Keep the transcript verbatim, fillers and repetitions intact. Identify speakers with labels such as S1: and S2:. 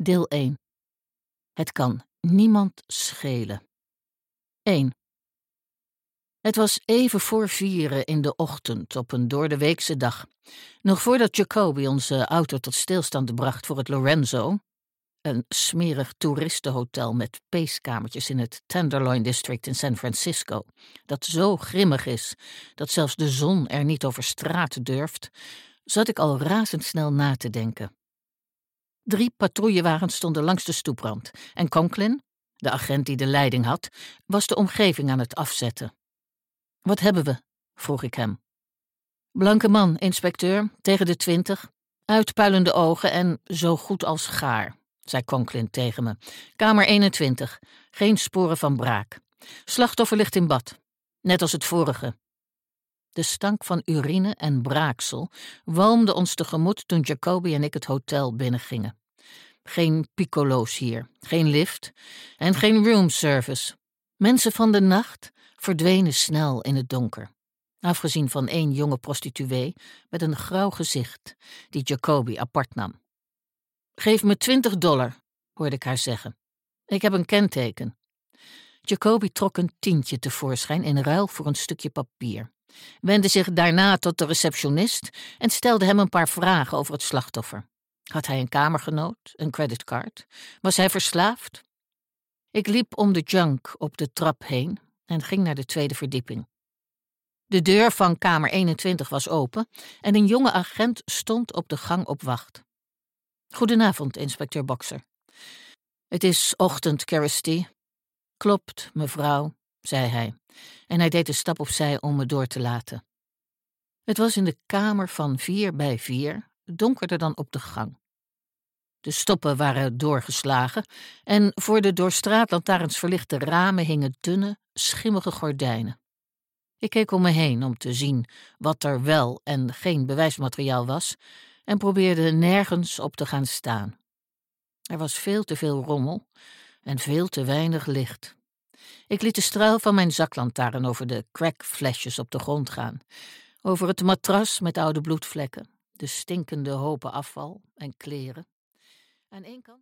S1: Deel één. Het kan niemand schelen. één. Het was even voor vieren in de ochtend op een doordeweekse dag. Nog voordat Jacoby onze auto tot stilstand bracht voor het Lorenzo, een smerig toeristenhotel met peeskamertjes in het Tenderloin District in San Francisco, dat zo grimmig is dat zelfs de zon er niet over straat durft, zat ik al razendsnel na te denken. Drie patrouillewagens stonden langs de stoeprand en Conklin, de agent die de leiding had, was de omgeving aan het afzetten. Wat hebben we? Vroeg ik hem. Blanke man, inspecteur, tegen de twintig, uitpuilende ogen en zo goed als gaar, zei Conklin tegen me. Kamer eenentwintig, geen sporen van braak. Slachtoffer ligt in bad, net als het vorige. De stank van urine en braaksel walmde ons tegemoet toen Jacoby en ik het hotel binnengingen. Geen piccolo's hier, geen lift en geen roomservice. Mensen van de nacht verdwenen snel in het donker. Afgezien van één jonge prostituee met een grauw gezicht die Jacoby apart nam. Geef me twintig dollar, hoorde ik haar zeggen. Ik heb een kenteken. Jacoby trok een tientje tevoorschijn in ruil voor een stukje papier. Wendde zich daarna tot de receptionist en stelde hem een paar vragen over het slachtoffer. Had hij een kamergenoot, een creditcard? Was hij verslaafd? Ik liep om de junk op de trap heen en ging naar de tweede verdieping. De deur van kamer eenentwintig was open en een jonge agent stond op de gang op wacht. Goedenavond, inspecteur Boxer. Het is ochtend, Caresty. Klopt, mevrouw, zei hij, en hij deed een stap opzij om me door te laten. Het was in de kamer van vier bij vier, donkerder dan op de gang. De stoppen waren doorgeslagen en voor de door straatlantaarns verlichte ramen hingen dunne, schimmige gordijnen. Ik keek om me heen om te zien wat er wel en geen bewijsmateriaal was en probeerde nergens op te gaan staan. Er was veel te veel rommel en veel te weinig licht. Ik liet de straal van mijn zaklantaarn over de crackflesjes op de grond gaan, over het matras met oude bloedvlekken, de stinkende hopen afval en kleren. Aan één kant